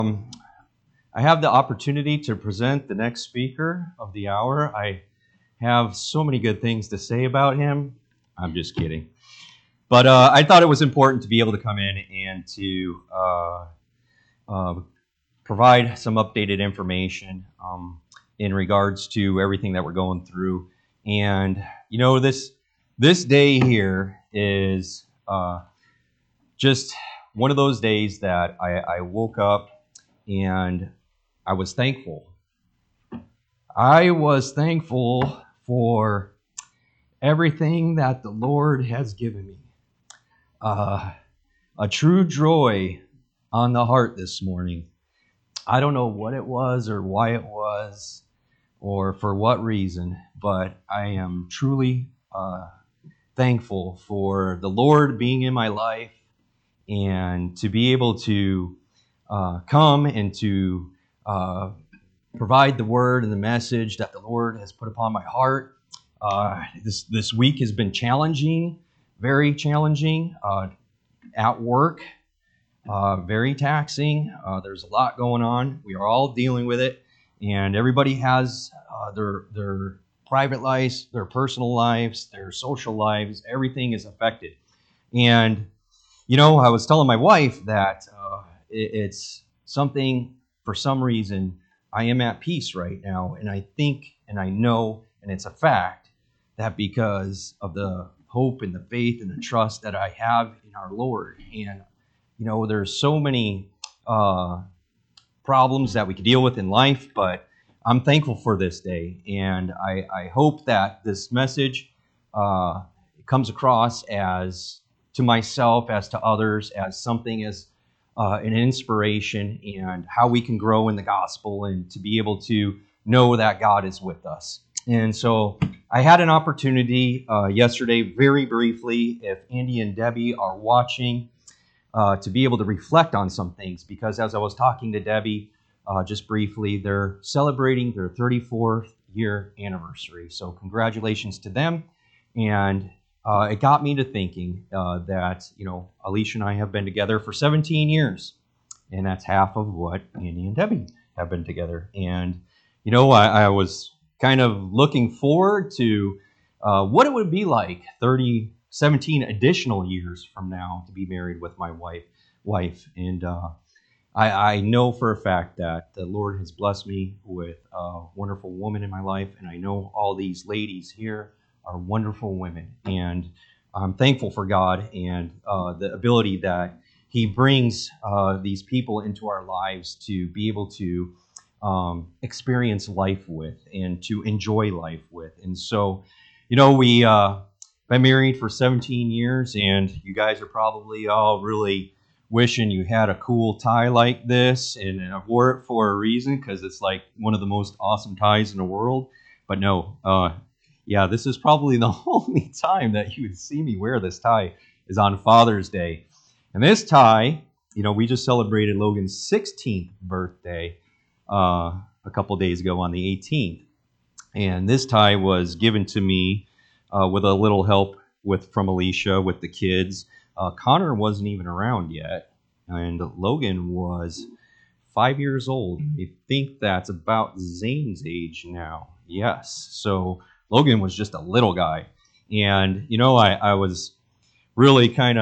I have the opportunity to present the next speaker of the hour. I have so many good things to say about him. I'm just kidding. But I thought it was important to be able to come in and to uh, provide some updated information in regards to everything that we're going through. And this day here is just one of those days that I woke up and I was thankful. I was thankful for everything that the Lord has given me. Uh, a true joy on the heart this morning. I don't know what it was or why it was or for what reason, but I am truly thankful for the Lord being in my life and to be able to come and to provide the word and the message that the Lord has put upon my heart. This week has been challenging, very challenging at work, very taxing. There's a lot going on. We are all dealing with it, and everybody has their private lives, their personal lives, their social lives. Everything is affected, and I was telling my wife that it's something, for some reason, I am at peace right now. And I think and I know, and it's a fact, that because of the hope and the faith and the trust that I have in our Lord. And, there's so many problems that we could deal with in life, but I'm thankful for this day. And I hope that this message comes across as to myself, as to others, as something as an inspiration and how we can grow in the gospel and to be able to know that God is with us. And so I had an opportunity yesterday, very briefly, if Andy and Debbie are watching, to be able to reflect on some things, because as I was talking to Debbie just briefly, they're celebrating their 34th year anniversary. So congratulations to them. And it got me to thinking that, Alicia and I have been together for 17 years, and that's half of what Andy and Debbie have been together. And, I was kind of looking forward to what it would be like 17 additional years from now to be married with my wife. And I know for a fact that the Lord has blessed me with a wonderful woman in my life, and I know all these ladies here are wonderful women, and I'm thankful for God and the ability that He brings these people into our lives to be able to experience life with and to enjoy life with. And so, we been married for 17 years, and you guys are probably all really wishing you had a cool tie like this, and I wore it for a reason, because it's like one of the most awesome ties in the world. But no, yeah, this is probably the only time that you would see me wear this tie is on Father's Day. And this tie, we just celebrated Logan's 16th birthday a couple days ago on the 18th. And this tie was given to me with a little help from Alicia with the kids. Connor wasn't even around yet, and Logan was 5 years old. I think that's about Zane's age now. Yes. So Logan was just a little guy. And, I was really kind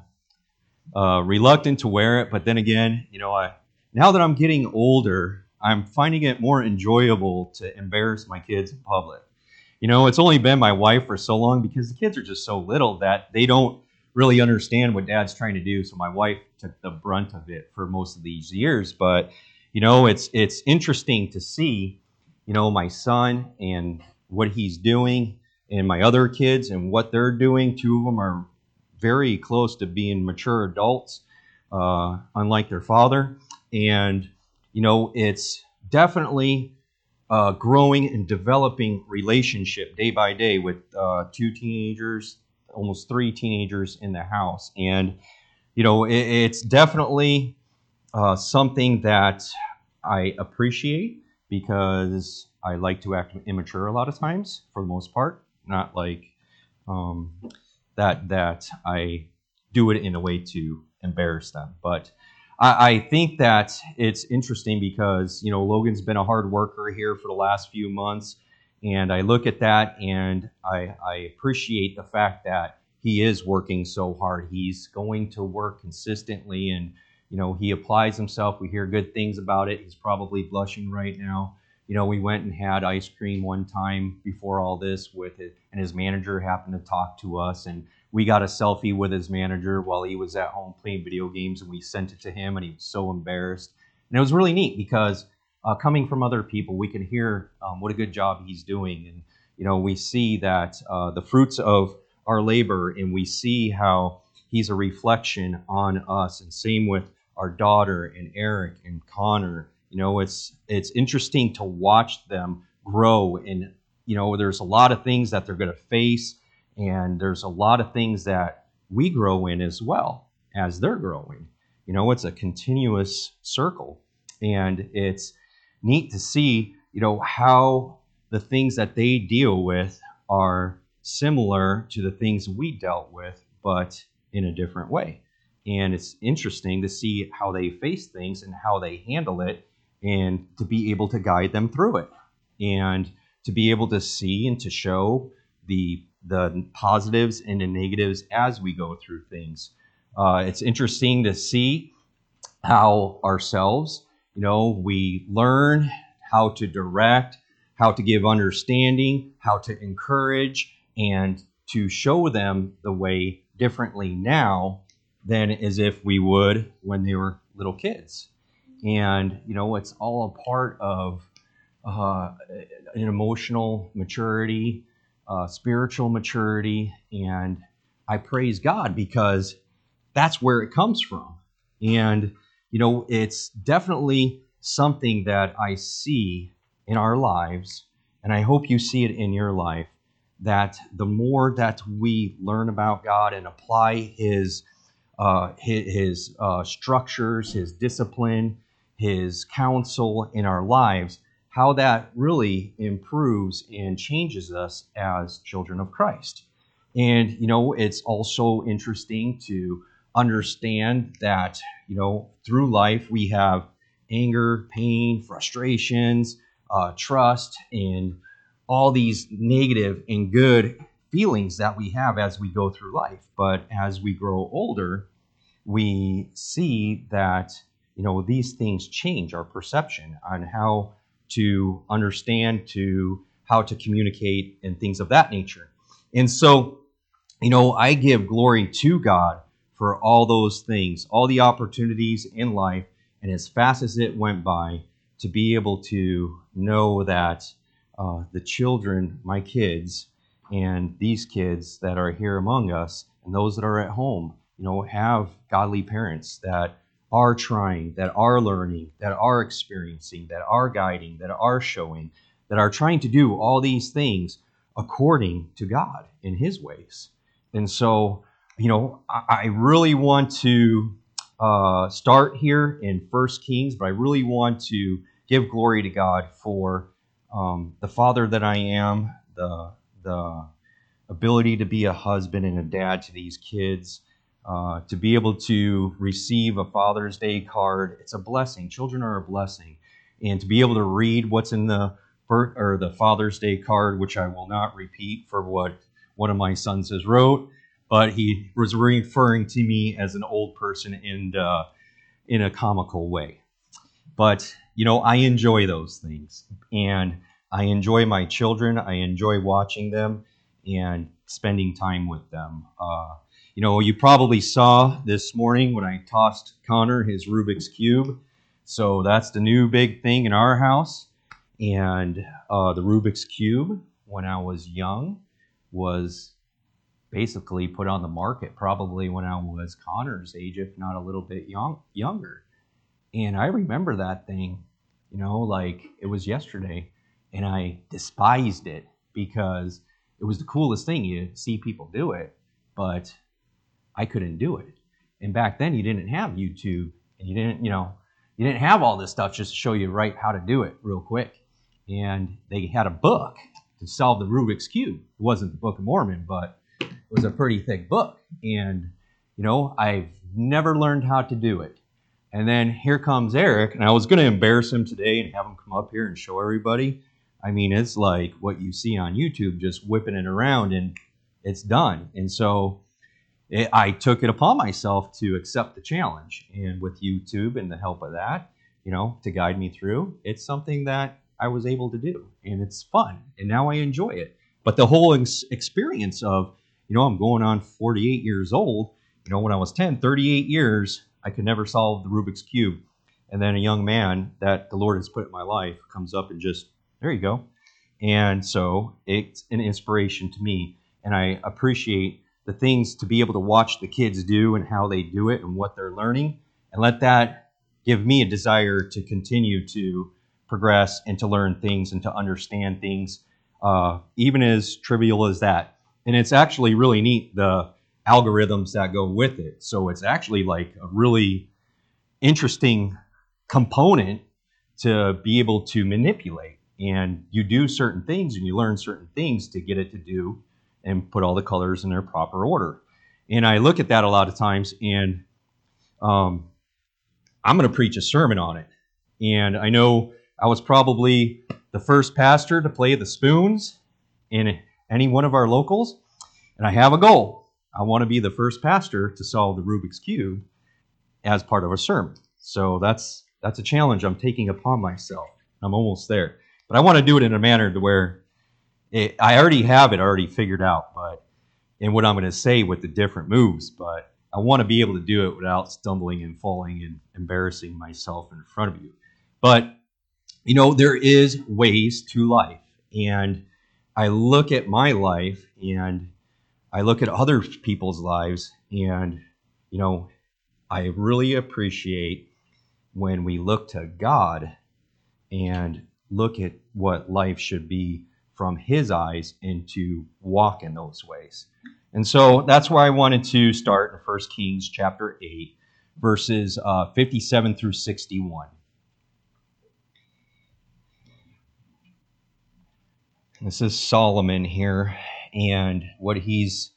of reluctant to wear it. But then again, now that I'm getting older, I'm finding it more enjoyable to embarrass my kids in public. It's only been my wife for so long, because the kids are just so little that they don't really understand what Dad's trying to do. So my wife took the brunt of it for most of these years. But, it's interesting to see, my son and what he's doing, and my other kids and what they're doing. Two of them are very close to being mature adults, unlike their father. And, it's definitely growing and developing relationship day by day with two teenagers, almost three teenagers in the house. And, it's definitely something that I appreciate, because I like to act immature a lot of times, for the most part. Not like that I do it in a way to embarrass them. But I think that it's interesting because, Logan's been a hard worker here for the last few months. And I look at that and I appreciate the fact that he is working so hard. He's going to work consistently and, he applies himself. We hear good things about it. He's probably blushing right now. We went and had ice cream one time before all this with it, and his manager happened to talk to us, and we got a selfie with his manager while he was at home playing video games, and we sent it to him, and he was so embarrassed. And it was really neat because coming from other people, we can hear what a good job he's doing, and we see that the fruits of our labor, and we see how he's a reflection on us, and same with our daughter and Eric and Connor. It's interesting to watch them grow, and there's a lot of things that they're going to face, and there's a lot of things that we grow in as well as they're growing. It's a continuous circle, and it's neat to see how the things that they deal with are similar to the things we dealt with, but in a different way. And it's interesting to see how they face things and how they handle it, and to be able to guide them through it, and to be able to see and to show the positives and the negatives as we go through things. It's interesting to see how ourselves, we learn how to direct, how to give understanding, how to encourage, and to show them the way differently now than as if we would when they were little kids. And, it's all a part of an emotional maturity, spiritual maturity. And I praise God because that's where it comes from. And, it's definitely something that I see in our lives, and I hope you see it in your life, that the more that we learn about God and apply His structures, His discipline, His counsel in our lives, how that really improves and changes us as children of Christ. And, it's also interesting to understand that, through life we have anger, pain, frustrations, trust, and all these negative and good feelings that we have as we go through life. But as we grow older, we see that, these things change our perception on how to understand, to how to communicate, and things of that nature. And so, I give glory to God for all those things, all the opportunities in life, and as fast as it went by, to be able to know that the children, my kids, and these kids that are here among us, and those that are at home, have godly parents that are trying, that are learning, that are experiencing, that are guiding, that are showing, that are trying to do all these things according to God in His ways. And so, I really want to start here in 1 Kings, but I really want to give glory to God for the father that I am, the ability to be a husband and a dad to these kids, to be able to receive a Father's Day card. It's a blessing. Children are a blessing. And to be able to read what's in the Father's Day card, which I will not repeat for what one of my sons has wrote, but he was referring to me as an old person in a comical way. But, I enjoy those things. And I enjoy my children. I enjoy watching them and spending time with them. You probably saw this morning when I tossed Connor his Rubik's Cube. So that's the new big thing in our house. And the Rubik's Cube, when I was young, was basically put on the market probably when I was Connor's age, if not a little bit younger. And I remember that thing, like it was yesterday. And I despised it because it was the coolest thing. You see people do it, but I couldn't do it. And back then you didn't have YouTube, and you didn't have all this stuff just to show you right how to do it real quick. And they had a book to solve the Rubik's Cube. It wasn't the Book of Mormon, but it was a pretty thick book. And, I've never learned how to do it. And then here comes Eric, and I was going to embarrass him today and have him come up here and show everybody. I mean, it's like what you see on YouTube, just whipping it around, and it's done. And so I took it upon myself to accept the challenge. And with YouTube and the help of that, to guide me through, it's something that I was able to do. And it's fun. And now I enjoy it. But the whole experience of, I'm going on 48 years old. When I was 10, 38 years, I could never solve the Rubik's Cube. And then a young man that the Lord has put in my life comes up and just, there you go. And so it's an inspiration to me. And I appreciate the things to be able to watch the kids do and how they do it and what they're learning. And let that give me a desire to continue to progress and to learn things and to understand things, even as trivial as that. And it's actually really neat, the algorithms that go with it. So it's actually like a really interesting component to be able to manipulate. And you do certain things and you learn certain things to get it to do and put all the colors in their proper order. And I look at that a lot of times, and I'm going to preach a sermon on it. And I know I was probably the first pastor to play the spoons in any one of our locals, and I have a goal. I want to be the first pastor to solve the Rubik's Cube as part of a sermon. So that's a challenge I'm taking upon myself. I'm almost there. But I want to do it in a manner to where I already have it already figured out, and what I'm going to say with the different moves, but I want to be able to do it without stumbling and falling and embarrassing myself in front of you. But, there is ways to life, and I look at my life and I look at other people's lives, and, I really appreciate when we look to God and look at what life should be from His eyes and to walk in those ways. And so that's where I wanted to start in 1 Kings chapter 8, verses 57 through 61. This is Solomon here, and what he's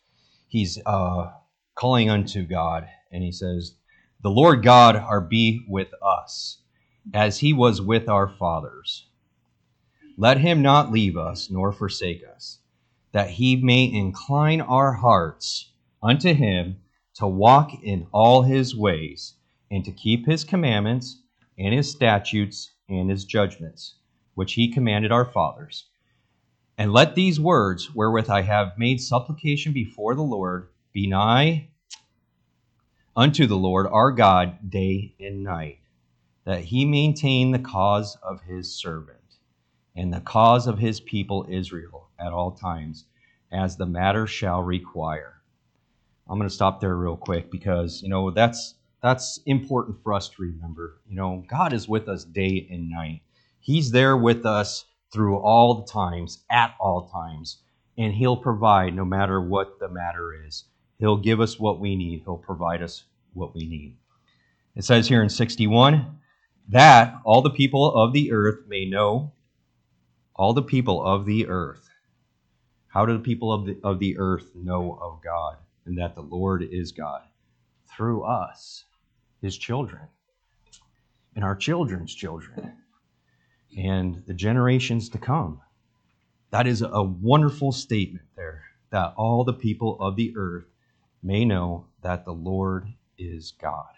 calling unto God, and he says, "The Lord God be with us, as He was with our fathers. Let Him not leave us nor forsake us, that He may incline our hearts unto Him to walk in all His ways, and to keep His commandments and His statutes and His judgments, which He commanded our fathers. And let these words wherewith I have made supplication before the Lord be nigh unto the Lord our God day and night, that He maintain the cause of His servant and the cause of His people Israel at all times, as the matter shall require." I'm going to stop there real quick because, that's important for us to remember. God is with us day and night. He's there with us through all the times, at all times, and He'll provide no matter what the matter is. He'll give us what we need. He'll provide us what we need. It says here in 61, that all the people of the earth may know, all the people of the earth. How do the people of the earth know of God and that the Lord is God? Through us, His children, and our children's children, and the generations to come. That is a wonderful statement there, that all the people of the earth may know that the Lord is God,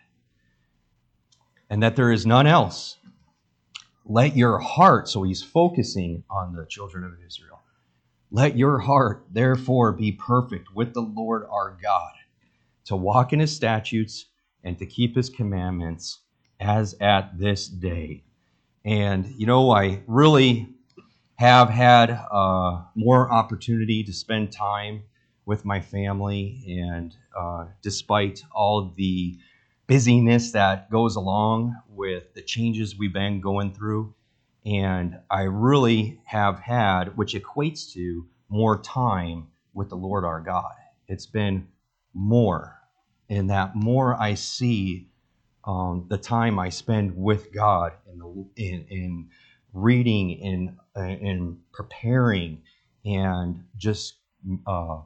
and that there is none else. Let your heart, so he's focusing on the children of Israel, let your heart therefore be perfect with the Lord our God, to walk in His statutes and to keep His commandments as at this day. And, I really have had more opportunity to spend time with my family, and despite all the busyness that goes along with the changes we've been going through, and I really have had, which equates to more time with the Lord our God. It's been more, and that more I see the time I spend with God in reading, in preparing, and just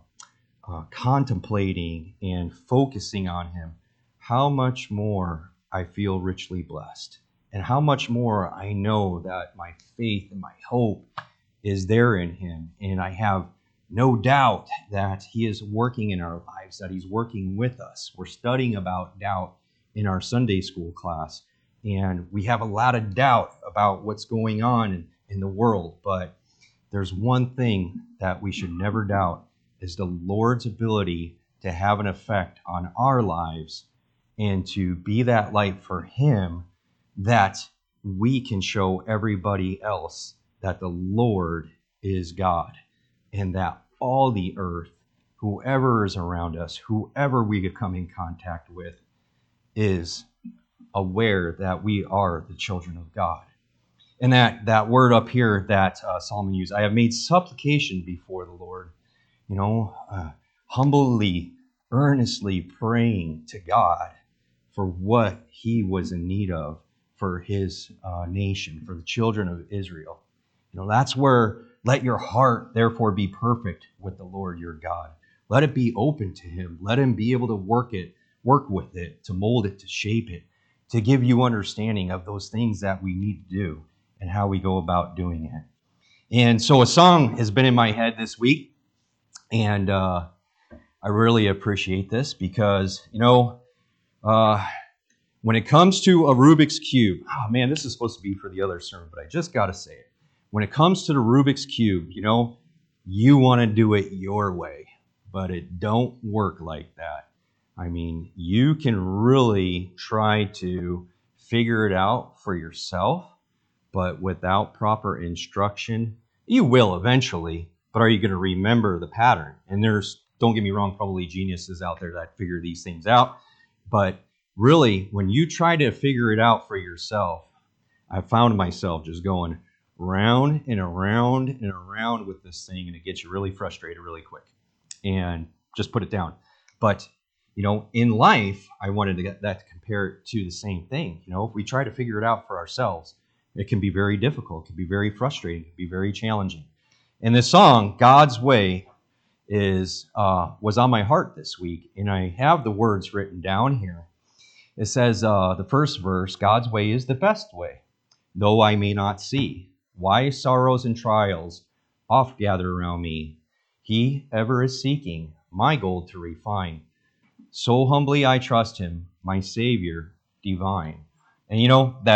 contemplating and focusing on Him, how much more I feel richly blessed. And how much more I know that my faith and my hope is there in him. And I have no doubt that he is working in our lives, that he's working with us. We're studying about doubt in our Sunday school class. And we have a lot of doubt about what's going on in the world. But there's one thing that we should never doubt is the Lord's ability to have an effect on our lives and to be that light for him, that we can show everybody else that the Lord is God, and that all the earth, whoever is around us, whoever we come in contact with, is aware that we are the children of God. And that word up here that Solomon used, I have made supplication before the Lord, humbly, earnestly praying to God for what he was in need of for his nation, for the children of Israel. That's where let your heart therefore be perfect with the Lord your God. Let it be open to him. Let him be able to work with it, to mold it, to shape it, to give you understanding of those things that we need to do and how we go about doing it. And so a song has been in my head this week, and I really appreciate this because, when it comes to a Rubik's Cube, oh man, this is supposed to be for the other sermon, but I just got to say it. When it comes to the Rubik's Cube, you want to do it your way, but it don't work like that. I mean, you can really try to figure it out for yourself, but without proper instruction, you will eventually, but are you going to remember the pattern? And don't get me wrong, probably geniuses out there that figure these things out, but really, when you try to figure it out for yourself, I found myself just going round and around and around with this thing, and it gets you really frustrated really quick. And just put it down. But, in life, I wanted to get that to compare it to the same thing. If we try to figure it out for ourselves, it can be very difficult, it can be very frustrating, it can be very challenging. And this song, God's Way, was on my heart this week, and I have the words written down here. It says, the first verse, God's way is the best way, though I may not see. Why sorrows and trials oft gather around me? He ever is seeking my gold to refine. So humbly I trust him, my Savior divine. And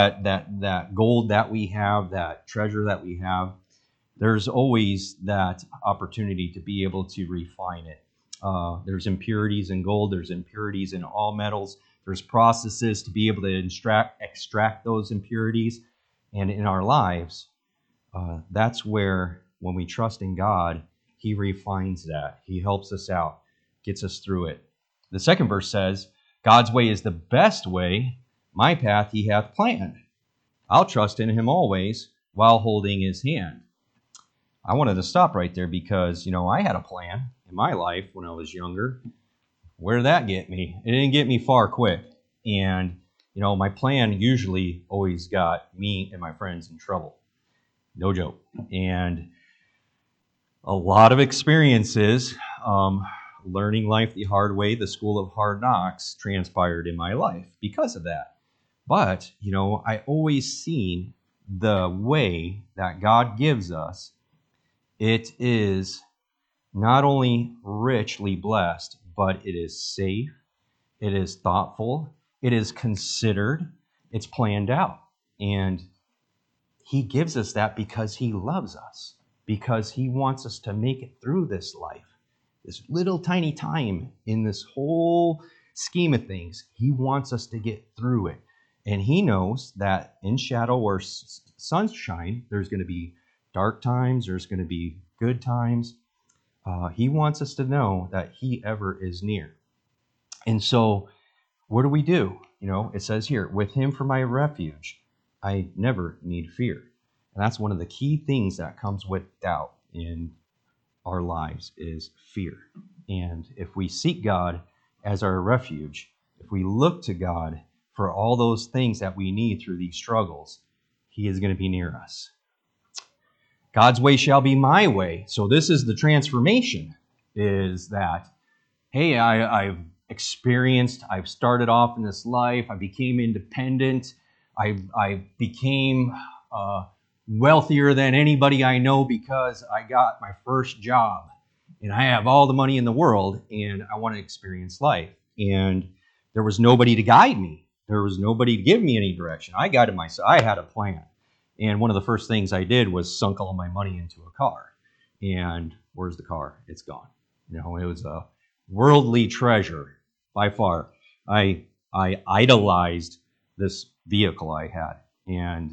that gold that we have, that treasure that we have, there's always that opportunity to be able to refine it. There's impurities in gold, there's impurities in all metals. There's processes to be able to extract those impurities. And in our lives, that's where, when we trust in God, he refines that. He helps us out, gets us through it. The second verse says, God's way is the best way. My path he hath planned. I'll trust in him always while holding his hand. I wanted to stop right there because, I had a plan in my life when I was younger. Where did that get me? It didn't get me far quick. And, my plan usually always got me and my friends in trouble. No joke. And a lot of experiences, learning life the hard way, the school of hard knocks, transpired in my life because of that. But, I always seen the way that God gives us. It is not only richly blessed, but it is safe, it is thoughtful, it is considered, it's planned out. And he gives us that because he loves us, because he wants us to make it through this life, this little tiny time in this whole scheme of things. He wants us to get through it. And he knows that in shadow or sunshine, there's going to be dark times, there's going to be good times. He wants us to know that he ever is near. And so what do? It says here, with him for my refuge, I never need fear. And that's one of the key things that comes with doubt in our lives is fear. And if we seek God as our refuge, if we look to God for all those things that we need through these struggles, he is going to be near us. God's way shall be my way. So this is the transformation, is that, hey, I've experienced. I've started off in this life. I became independent. I became wealthier than anybody I know because I got my first job. And I have all the money in the world, and I want to experience life. And there was nobody to guide me. There was nobody to give me any direction. I guided myself. I had a plan. And one of the first things I did was sunk all my money into a car. And where's the car? It's gone. You know, it was a worldly treasure by far. I idolized this vehicle I had, and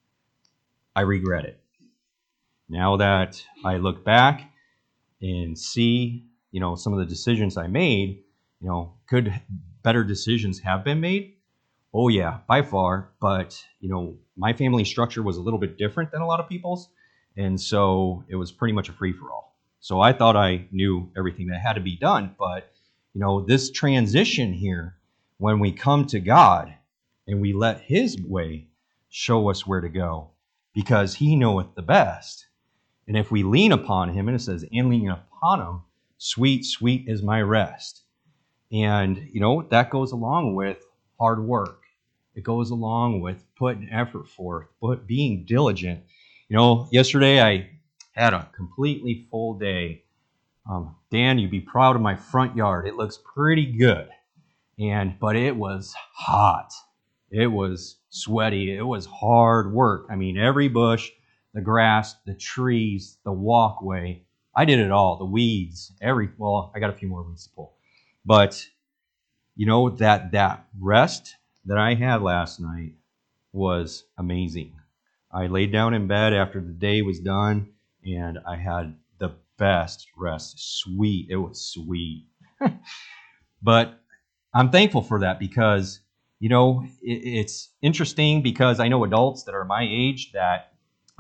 I regret it. Now that I look back and see, you know, some of the decisions I made, you know, could better decisions have been made? Oh yeah, by far. But, you know, my family structure was a little bit different than a lot of people's. And so it was pretty much a free-for-all. So I thought I knew everything that had to be done. But, you know, this transition here, when we come to God and we let His way show us where to go, because He knoweth the best. And if we lean upon Him, and it says, and lean upon Him, sweet, sweet is my rest. And, you know, that goes along with hard work. It goes along with putting effort forth, being diligent. You know, yesterday I had a completely full day. Dan, you'd be proud of my front yard. It looks pretty good. But it was hot. It was sweaty. It was hard work. I mean, every bush, the grass, the trees, the walkway, I did it all. The weeds, well, I got a few more weeds to pull. But, you know, that rest that I had last night was amazing. I laid down in bed after the day was done, and I had the best rest. Sweet. It was sweet. But I'm thankful for that because, you know, it's interesting because I know adults that are my age that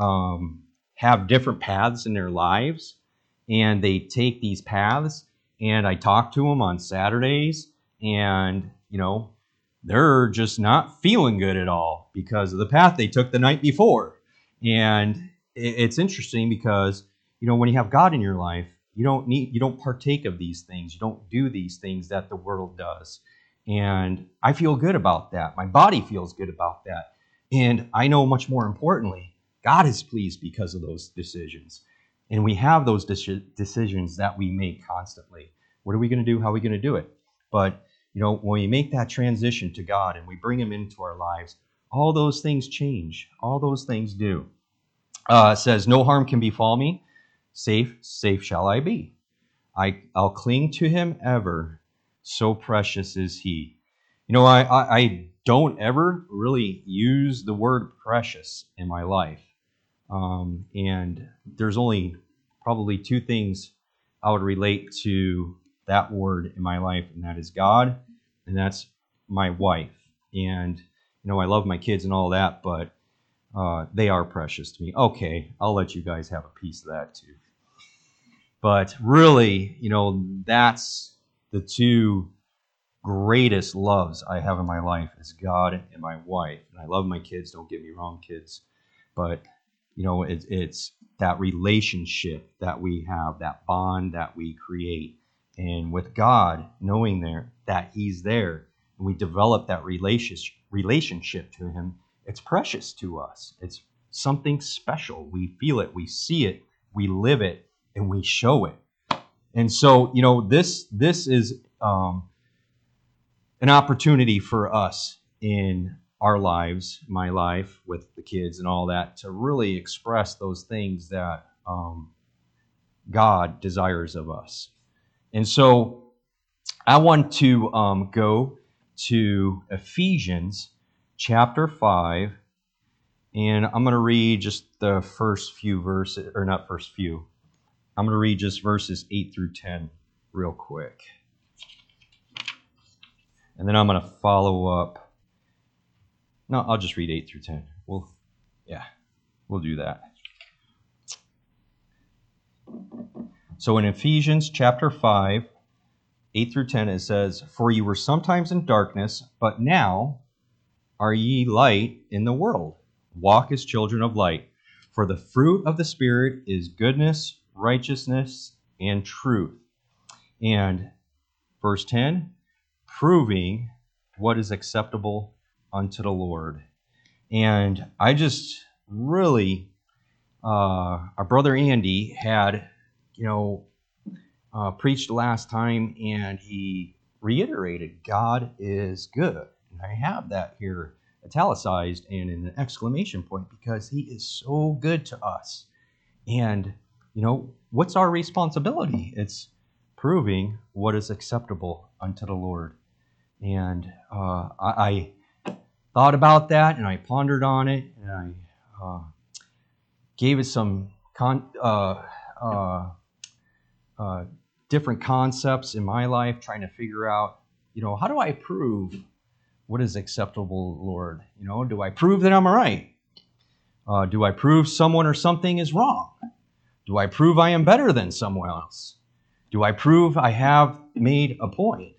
have different paths in their lives, and they take these paths, and I talk to them on Saturdays, and, you know, they're just not feeling good at all because of the path they took the night before. And it's interesting because, you know, when you have God in your life, you don't partake of these things. You don't do these things that the world does. And I feel good about that. My body feels good about that. And I know much more importantly, God is pleased because of those decisions. And we have those decisions that we make constantly. What are we going to do? How are we going to do it? But, you know, when we make that transition to God and we bring Him into our lives, all those things change. All those things do. It says, no harm can befall me. Safe shall I be. I'll cling to Him ever. So precious is He. You know, I don't ever really use the word precious in my life. And there's only probably two things I would relate to that word in my life, and that is God, and that's my wife. And, you know, I love my kids and all that, but they are precious to me. Okay, I'll let you guys have a piece of that too. But really, you know, that's the two greatest loves I have in my life is God and my wife. And I love my kids, don't get me wrong, kids. But, you know, it's that relationship that we have, that bond that we create. And with God, knowing that He's there, and we develop that relationship to Him, it's precious to us. It's something special. We feel it, we see it, we live it, and we show it. And so, you know, this is an opportunity for us in our lives, my life with the kids and all that, to really express those things that God desires of us. And so I want to go to Ephesians chapter 5, and I'm going to read just the first few verses, or not first few. I'm going to read just verses 8 through 10 real quick. And then I'm going to follow up. No, I'll just read 8 through 10. We'll do that. So in Ephesians chapter 5, 8 through 10, it says, for you were sometimes in darkness, but now are ye light in the world. Walk as children of light. For the fruit of the Spirit is goodness, righteousness, and truth. And verse 10, proving what is acceptable unto the Lord. And I just really, our brother Andy had, preached last time, and he reiterated, God is good. And I have that here italicized and in an exclamation point because he is so good to us. And, what's our responsibility? It's proving what is acceptable unto the Lord. And I thought about that, and I pondered on it, and I gave it some different concepts in my life, trying to figure out, how do I prove what is acceptable, Lord? Do I prove that I'm right? Do I prove someone or something is wrong? Do I prove I am better than someone else? Do I prove I have made a point?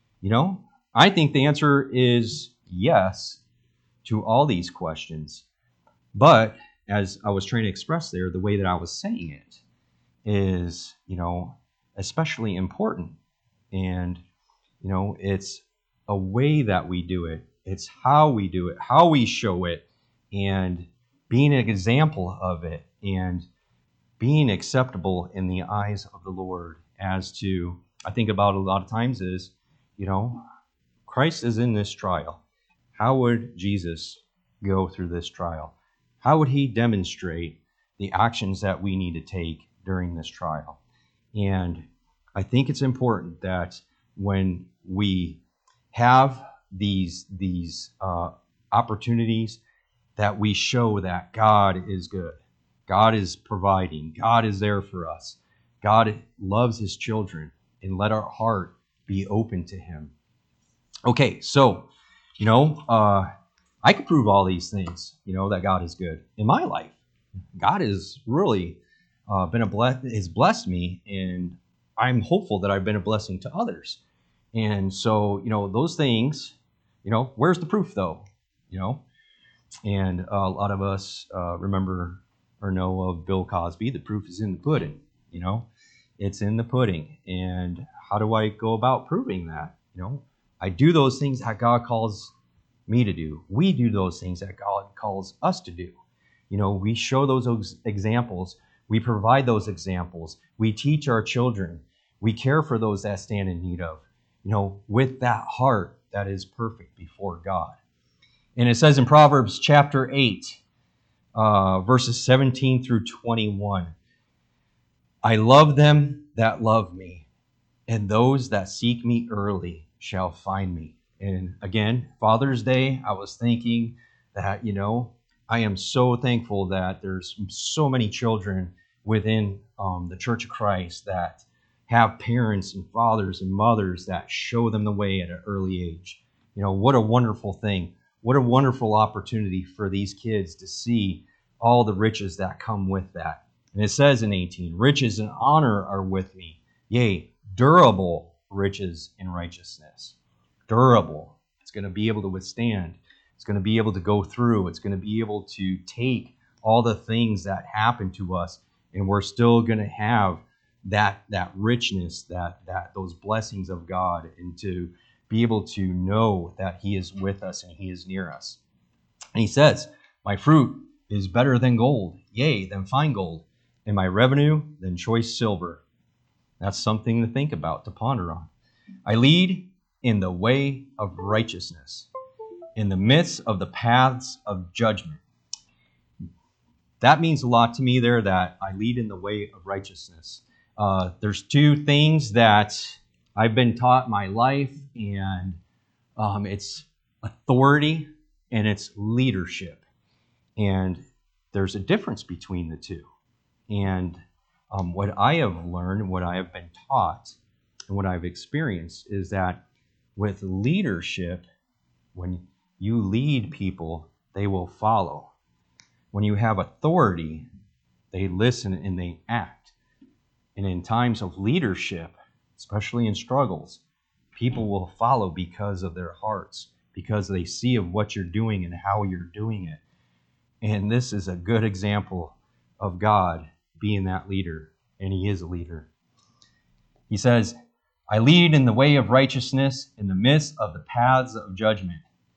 I think the answer is yes to all these questions. But as I was trying to express there, the way that I was saying it is, especially important. And, it's a way that we do it. It's how we do it, how we show it, and being an example of it, and being acceptable in the eyes of the Lord. As to, I think about a lot of times is, Christ is in this trial. How would Jesus go through this trial? How would he demonstrate the actions that we need to take during this trial? And I think it's important that when we have these opportunities, that we show that God is good. God is providing. God is there for us. God loves his children, and let our heart be open to him. Okay, so, I could prove all these things, that God is good in my life. God has really has blessed me, and I'm hopeful that I've been a blessing to others. And so, those things, where's the proof though? And a lot of us remember or know of Bill Cosby. The proof is in the pudding. It's in the pudding. And how do I go about proving that? I do those things that God calls me to do. We do those things that God calls us to do. We show those examples. We provide those examples. We teach our children. We care for those that stand in need of, with that heart that is perfect before God. And it says in Proverbs chapter 8, verses 17 through 21, I love them that love me, and those that seek me early shall find me. And again, Father's Day, I was thinking that, I am so thankful that there's so many children within the Church of Christ that have parents and fathers and mothers that show them the way at an early age. What a wonderful thing. What a wonderful opportunity for these kids to see all the riches that come with that. And it says in 18, riches and honor are with me, yea, durable riches and righteousness. Durable. It's going to be able to withstand. It's going to be able to go through. It's going to be able to take all the things that happen to us, and we're still going to have that richness, that those blessings of God, and to be able to know that he is with us and he is near us. And he says, my fruit is better than gold, yea, than fine gold, and my revenue than choice silver. That's something to think about, to ponder on. I lead in the way of righteousness, in the midst of the paths of judgment. That means a lot to me there, that I lead in the way of righteousness. There's two things that I've been taught in my life, and it's authority and it's leadership. And there's a difference between the two. And what I have learned, what I have been taught, and what I've experienced is that with leadership, when you lead people, they will follow. When you have authority, they listen and they act. And in times of leadership, especially in struggles, people will follow because of their hearts, because they see of what you're doing and how you're doing it. And this is a good example of God being that leader, and he is a leader. He says, I lead in the way of righteousness in the midst of the paths of judgment,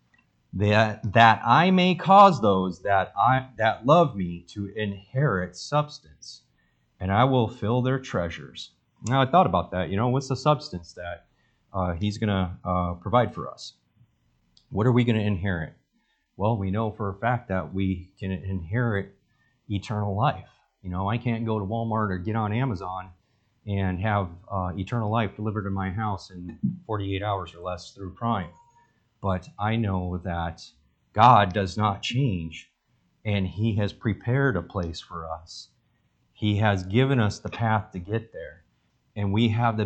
that I may cause those that love me to inherit substance, and I will fill their treasures. Now, I thought about that. What's the substance that he's going to provide for us? What are we going to inherit? Well, we know for a fact that we can inherit eternal life. I can't go to Walmart or get on Amazon and have eternal life delivered to my house in 48 hours or less through Prime. But I know that God does not change, and He has prepared a place for us. He has given us the path to get there, and we have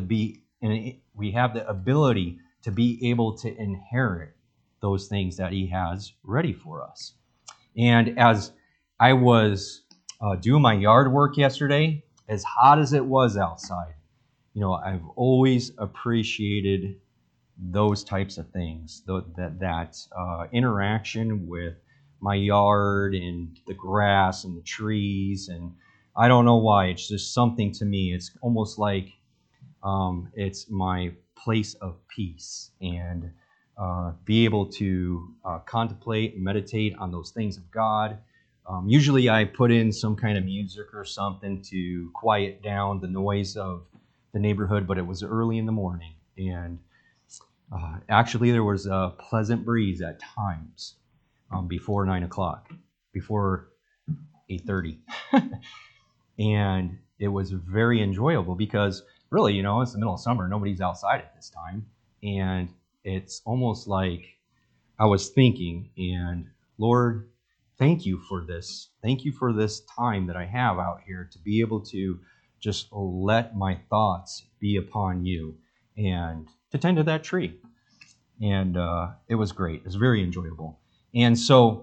the ability to be able to inherit those things that He has ready for us. And as I was doing my yard work yesterday, as hot as it was outside, I've always appreciated those types of things, that interaction with my yard and the grass and the trees. And I don't know why, it's just something to me. It's almost like it's my place of peace, and be able to contemplate and meditate on those things of God. Usually I put in some kind of music or something to quiet down the noise of the neighborhood, but it was early in the morning, and actually there was a pleasant breeze at times before 9 o'clock, before 8:30. And it was very enjoyable because really, it's the middle of summer, nobody's outside at this time, and it's almost like I was thinking, and Lord, thank you for this. Thank you for this time that I have out here to be able to just let my thoughts be upon you and to tend to that tree. And it was great. It was very enjoyable. And so,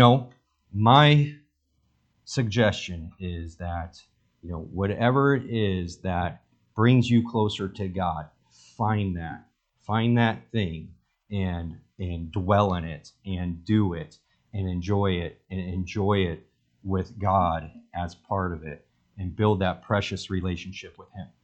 my suggestion is that, whatever it is that brings you closer to God, find that thing and dwell in it and do it and enjoy it with God as part of it, and build that precious relationship with Him.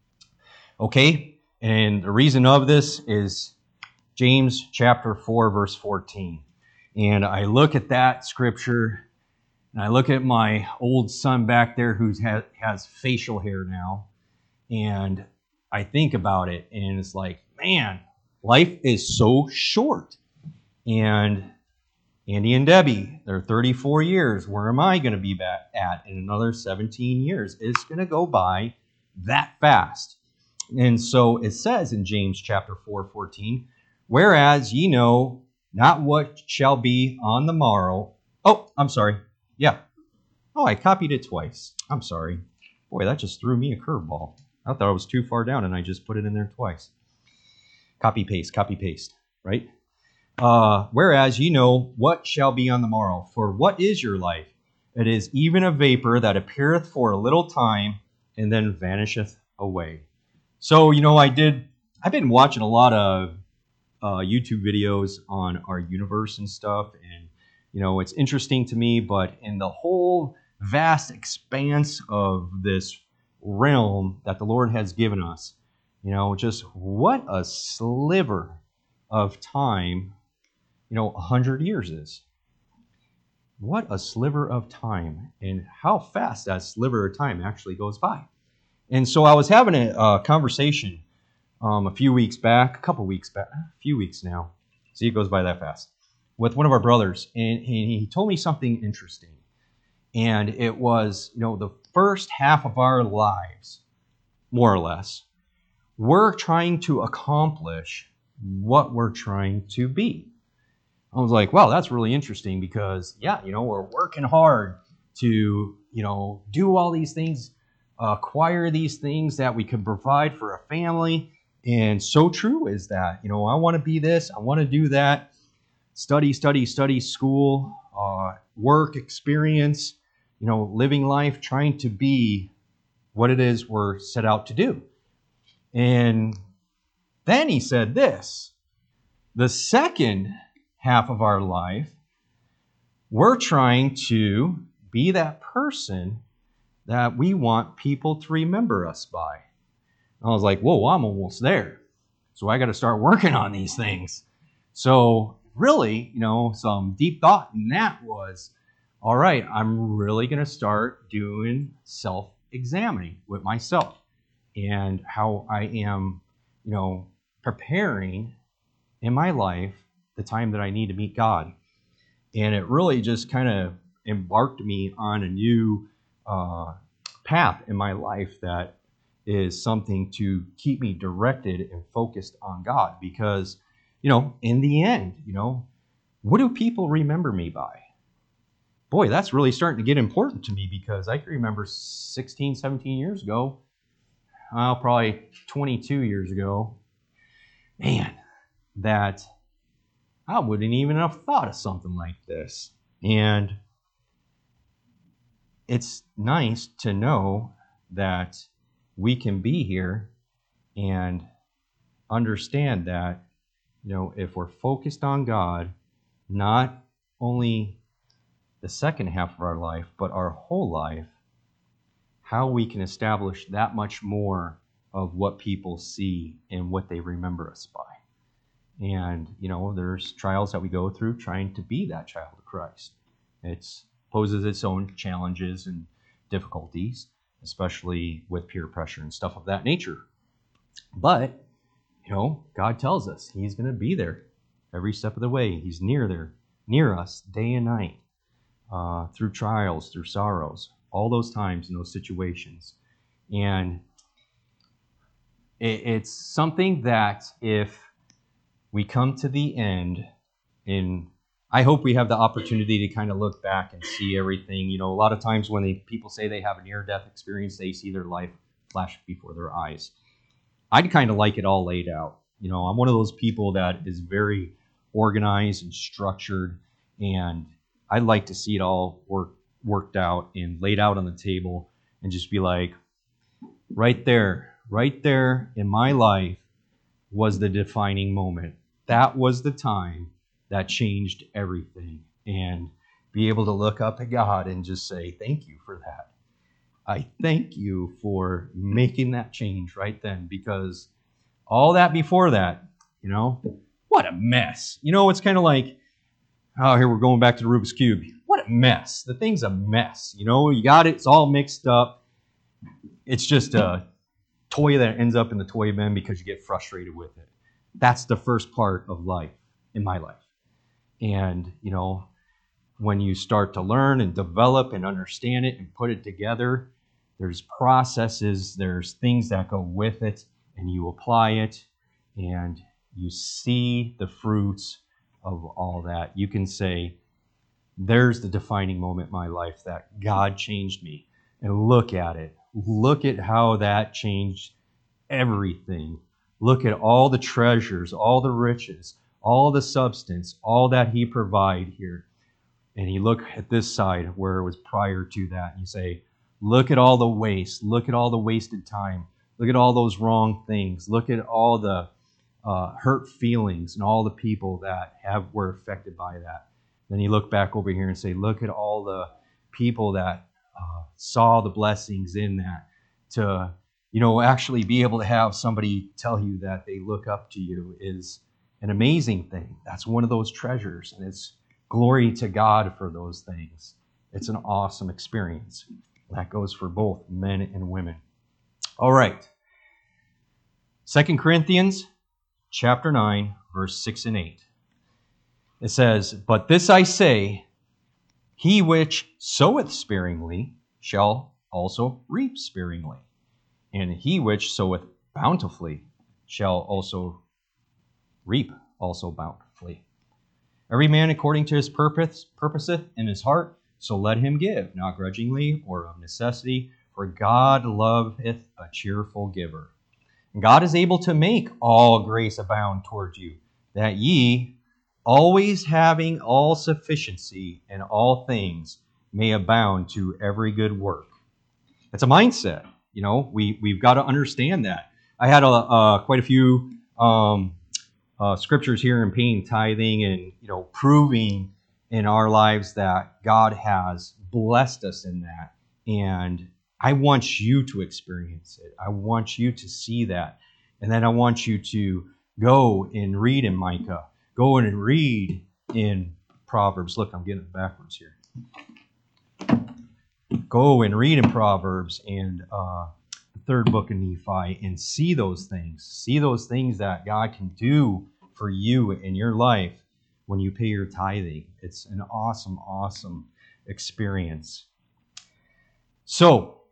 Okay, and the reason of this is James chapter 4, verse 14. And I look at that scripture, and I look at my old son back there who has facial hair now, and I think about it, and it's like, man, life is so short. And Andy and Debbie, they're 34 years. Where am I going to be back at in another 17 years? It's going to go by that fast. And so it says in James chapter 4:14, whereas ye know not what shall be on the morrow. Oh, I'm sorry. Yeah. Oh, I copied it twice. I'm sorry. Boy, that just threw me a curveball. I thought I was too far down and I just put it in there twice. Copy, paste, right? Whereas ye know what shall be on the morrow. For what is your life? It is even a vapor that appeareth for a little time and then vanisheth away. So, I've been watching a lot of YouTube videos on our universe and stuff, and it's interesting to me, but in the whole vast expanse of this realm that the Lord has given us, just what a sliver of time 100 years is. What a sliver of time, and how fast that sliver of time actually goes by. And so I was having a conversation a few weeks now. See, it goes by that fast. With one of our brothers, and he told me something interesting. And it was, the first half of our lives, more or less, we're trying to accomplish what we're trying to be. I was like, wow, that's really interesting because, we're working hard to, do all these things, acquire these things that we can provide for a family. And so true is that, I want to be this, I want to do that, study, school, work, experience, living life, trying to be what it is we're set out to do. And then he said this, the second half of our life, we're trying to be that person that we want people to remember us by. I was like, whoa, I'm almost there. So I got to start working on these things. So really, some deep thought in that was, all right, I'm really going to start doing self-examining with myself and how I am, preparing in my life the time that I need to meet God. And it really just kind of embarked me on a new path in my life that is something to keep me directed and focused on God. Because, in the end, what do people remember me by? Boy, that's really starting to get important to me, because I can remember 16, 17 years ago, probably 22 years ago, man, that I wouldn't even have thought of something like this. And it's nice to know that we can be here and understand that, if we're focused on God, not only the second half of our life, but our whole life, how we can establish that much more of what people see and what they remember us by. And, there's trials that we go through trying to be that child of Christ. It poses its own challenges and difficulties, especially with peer pressure and stuff of that nature. But, God tells us He's going to be there every step of the way. He's near us day and night, through trials, through sorrows, all those times in those situations. And it's something that if we come to the end, and I hope we have the opportunity to kind of look back and see everything. A lot of times when people say they have a near-death experience, they see their life flash before their eyes. I'd kind of like it all laid out. I'm one of those people that is very organized and structured, and I'd like to see it all worked out and laid out on the table, and just be like, right there in my life was the defining moment. That was the time that changed everything. And be able to look up at God and just say, thank you for that. I thank you for making that change right then, because all that before that, what a mess. It's kind of like, oh, here we're going back to the Rubik's Cube. What a mess. The thing's a mess. You got it. It's all mixed up. It's just a toy that ends up in the toy bin because you get frustrated with it. That's the first part of life, in my life. And, when you start to learn and develop and understand it and put it together, there's processes, there's things that go with it, and you apply it, and you see the fruits of all that. You can say, there's the defining moment in my life that God changed me. And look at it. Look at how that changed everything. Look at all the treasures, all the riches, all the substance, all that He provided here. And you look at this side where it was prior to that, and you say, look at all the waste. Look at all the wasted time. Look at all those wrong things. Look at all the hurt feelings and all the people that were affected by that. Then you look back over here and say, look at all the people that saw the blessings in that. To actually be able to have somebody tell you that they look up to you is an amazing thing. That's one of those treasures, and it's glory to God for those things. It's an awesome experience. That goes for both men and women. All right. 2 Corinthians chapter 9, verse 6 and 8. It says, but this I say, he which soweth sparingly shall also reap sparingly. And he which soweth bountifully shall also reap also bountifully. Every man according to his purposeth in his heart, so let him give, not grudgingly or of necessity, for God loveth a cheerful giver. And God is able to make all grace abound toward you, that ye, always having all sufficiency in all things, may abound to every good work. It's a mindset. We've got to understand that. I had quite a few scriptures here in paying tithing and proving in our lives that God has blessed us in that. And I want you to experience it. I want you to see that. And then I want you to go and read in Micah. Go in and read in Proverbs. Look, I'm getting it backwards here. Go and read in Proverbs and the third book of Nephi and see those things. See those things that God can do for you in your life when you pay your tithing. It's an awesome, awesome experience. So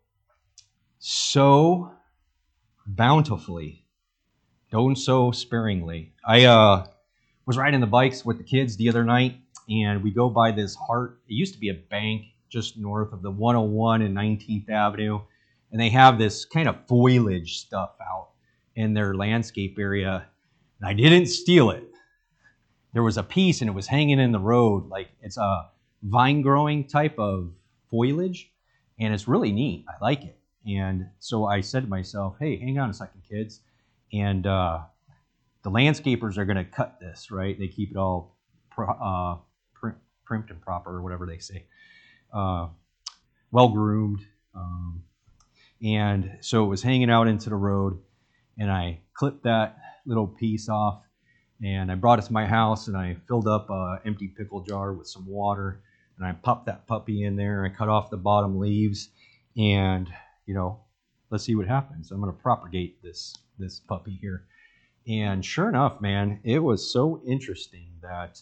bountifully. Don't sow sparingly. I was riding the bikes with the kids the other night, and we go by this Hart. It used to be a bank just north of the 101 and 19th Avenue, and they have this kind of foliage stuff out in their landscape area, and I didn't steal it. There was a piece, and it was hanging in the road. Like, it's a vine-growing type of foliage, and it's really neat. I like it. And so I said to myself, hey, hang on a second, kids. And the landscapers are going to cut this, right? They keep it all primed and proper, or whatever they say. Well-groomed. And so it was hanging out into the road, and I clipped that little piece off, and I brought it to my house, and I filled up an empty pickle jar with some water, and I popped that puppy in there. I cut off the bottom leaves, and, let's see what happens. I'm going to propagate this puppy here. And sure enough, man, it was so interesting that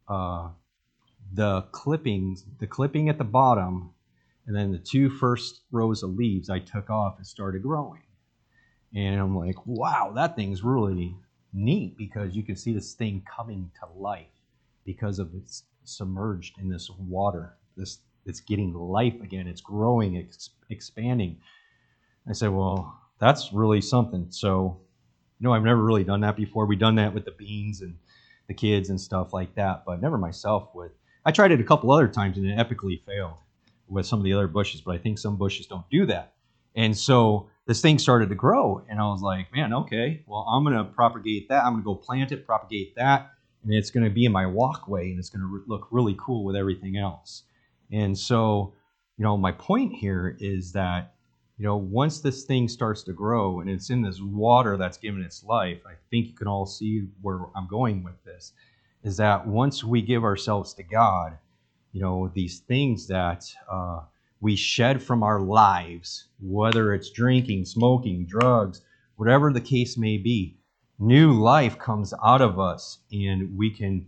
the clipping at the bottom, and then the two first rows of leaves I took off and started growing. And I'm like, wow, that thing's really neat, because you can see this thing coming to life because of it's submerged in this water. It's getting life again. It's growing, expanding. I said, well, that's really something. So, I've never really done that before. We've done that with the beans and the kids and stuff like that, but never myself with. I tried it a couple other times, and it epically failed with some of the other bushes, but I think some bushes don't do that. And so this thing started to grow, and I was like, man, okay, well, I'm going to propagate that. I'm going to go plant it, propagate that, and it's going to be in my walkway, and it's going to look really cool with everything else. And so, my point here is that, once this thing starts to grow and it's in this water that's given its life, I think you can all see where I'm going with this, is that once we give ourselves to God, these things that we shed from our lives, whether it's drinking, smoking, drugs, whatever the case may be, new life comes out of us, and we can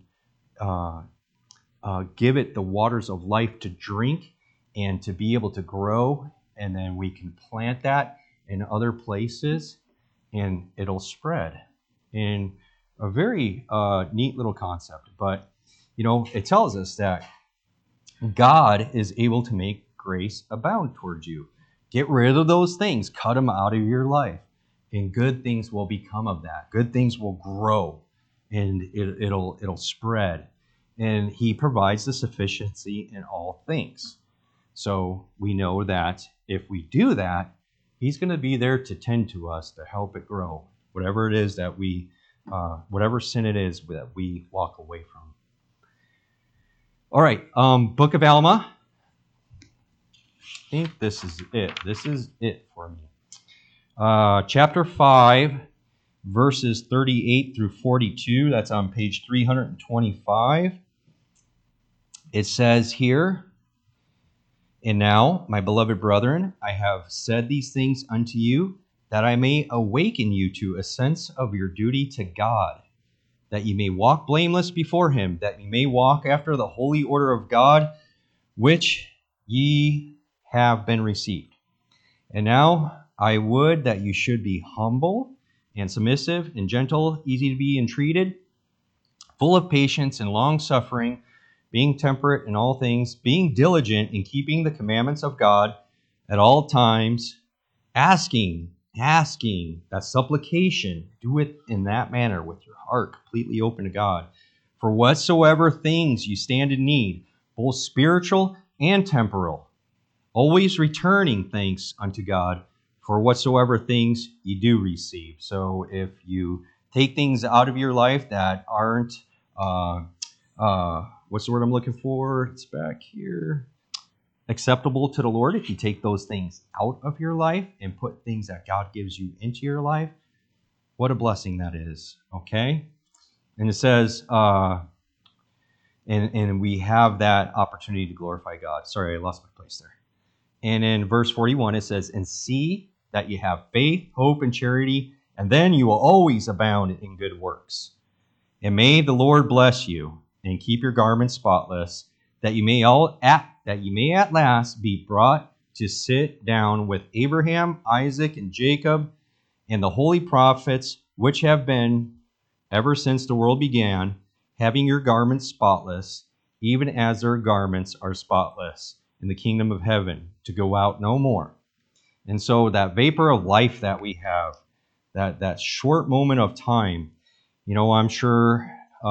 give it the waters of life to drink and to be able to grow, and then we can plant that in other places, and it'll spread. And a very neat little concept, but it tells us that God is able to make grace abound towards you. Get rid of those things, cut them out of your life, and good things will become of that. Good things will grow, and it'll spread. And He provides the sufficiency in all things. So we know that if we do that, He's going to be there to tend to us, to help it grow, whatever it is that whatever sin it is that we walk away from. All right, Book of Alma. I think this is it. This is it for me. Chapter 5, verses 38 through 42. That's on page 325. It says here, "And now, my beloved brethren, I have said these things unto you, that I may awaken you to a sense of your duty to God, that ye may walk blameless before Him, that ye may walk after the holy order of God, which ye have been received. And now I would that you should be humble and submissive and gentle, easy to be entreated, full of patience and long-suffering, being temperate in all things, being diligent in keeping the commandments of God at all times, asking, that's supplication. Do it in that manner with your heart completely open to God. For whatsoever things you stand in need, both spiritual and temporal, always returning thanks unto God for whatsoever things you do receive." So if you take things out of your life that aren't, what's the word I'm looking for? It's back here. acceptable to the Lord, if you take those things out of your life and put things that God gives you into your life, what a blessing that is, okay? And it says, and we have that opportunity to glorify God. Sorry, I lost my place there. And in verse 41, it says, and see that you have faith, hope, and charity, and then you will always abound in good works. And may the Lord bless you and keep your garments spotless, that you may at last be brought to sit down with Abraham, Isaac, and Jacob, and the holy prophets, which have been ever since the world began, having your garments spotless, even as their garments are spotless in the kingdom of heaven, to go out no more. And so that vapor of life that we have, that short moment of time, I'm sure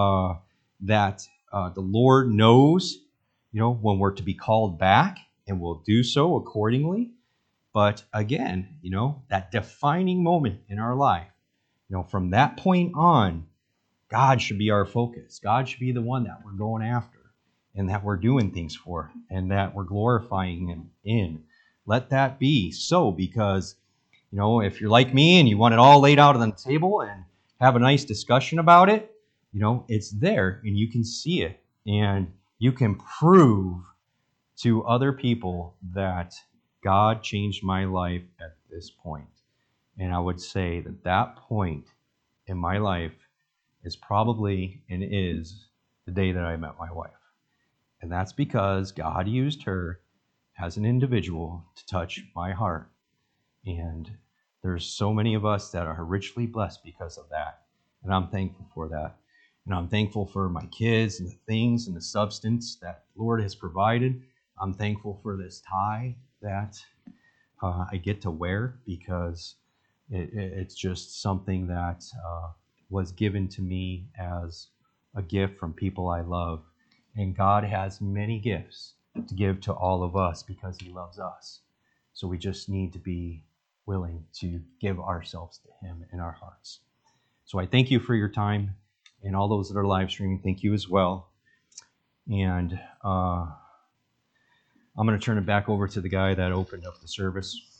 that the Lord knows, when we're to be called back, and we'll do so accordingly. But again, that defining moment in our life, from that point on, God should be our focus. God should be the one that we're going after and that we're doing things for and that we're glorifying Him in. Let that be so, because, if you're like me and you want it all laid out on the table and have a nice discussion about it, it's there and you can see it and you can prove to other people that God changed my life at this point. And I would say that point in my life is probably and is the day that I met my wife. And that's because God used her as an individual to touch my heart. And there's so many of us that are richly blessed because of that. And I'm thankful for that. And I'm thankful for my kids and the things and the substance that the Lord has provided. I'm thankful for this tie that I get to wear, because it's just something that was given to me as a gift from people I love. And God has many gifts to give to all of us because He loves us. So we just need to be willing to give ourselves to Him in our hearts. So I thank you for your time, and all those that are live streaming, thank you as well. And I'm going to turn it back over to the guy that opened up the service.